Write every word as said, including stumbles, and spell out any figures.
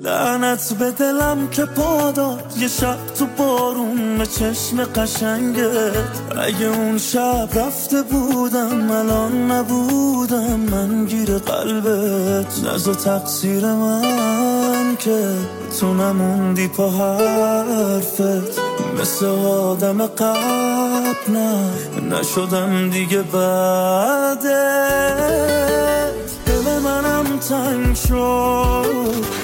لعنت به دلم که پاداد یه شب تو بارون به چشم قشنگت. اگه اون شب رفته بودم الان نبودم من گیر قلبت. نزا تقصیر من که تو نموندی پا حرفت. مثل آدم قبل نه نشدم دیگه بعدت. دل منم تنگ شد